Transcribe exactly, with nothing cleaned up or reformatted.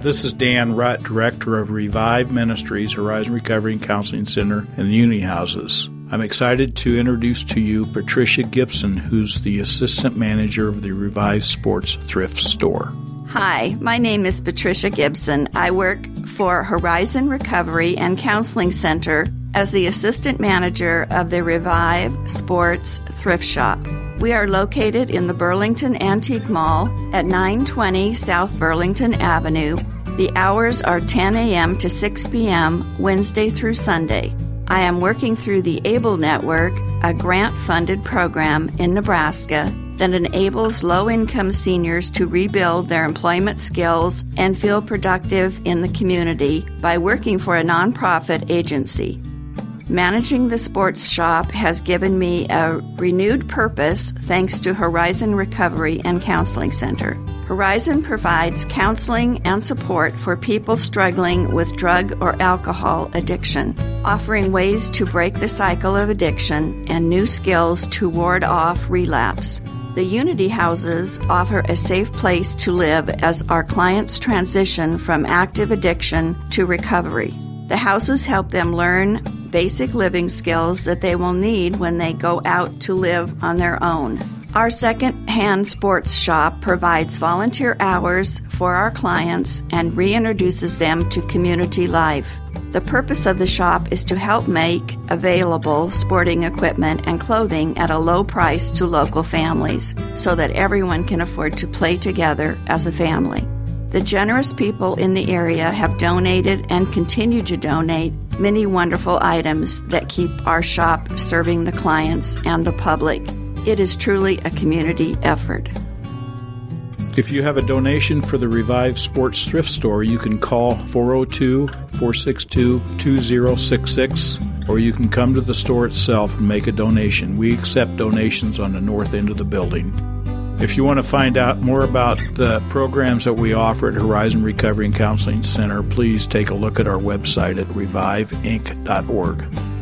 This is Dan Rutt, Director of Revive Ministries, Horizon Recovery and Counseling Center, and Unity Houses. I'm excited to introduce to you Patricia Gibson, who's the Assistant Manager of the Revive Sports Thrift Store. Hi, my name is Patricia Gibson. I work for Horizon Recovery and Counseling Center as the Assistant Manager of the Revive Sports Thrift Shop. We are located in the Burlington Antique Mall at nine twenty South Burlington Avenue. The hours are ten a.m. to six p.m. Wednesday through Sunday. I am working through the ABLE Network, a grant-funded program in Nebraska that enables low-income seniors to rebuild their employment skills and feel productive in the community by working for a nonprofit agency. Managing the sports shop has given me a renewed purpose thanks to Horizon Recovery and Counseling Center. Horizon provides counseling and support for people struggling with drug or alcohol addiction, offering ways to break the cycle of addiction and new skills to ward off relapse. The Unity Houses offer a safe place to live as our clients transition from active addiction to recovery. The houses help them learn basic living skills that they will need when they go out to live on their own. Our second-hand sports shop provides volunteer hours for our clients and reintroduces them to community life. The purpose of the shop is to help make available sporting equipment and clothing at a low price to local families so that everyone can afford to play together as a family. The generous people in the area have donated and continue to donate many wonderful items that keep our shop serving the clients and the public. It is truly a community effort. If you have a donation for the Revive Sports Thrift Store, you can call four oh two, four six two, two oh six six, or you can come to the store itself and make a donation. We accept donations on the north end of the building. If you want to find out more about the programs that we offer at Horizon Recovery and Counseling Center, please take a look at our website at revive inc dot org.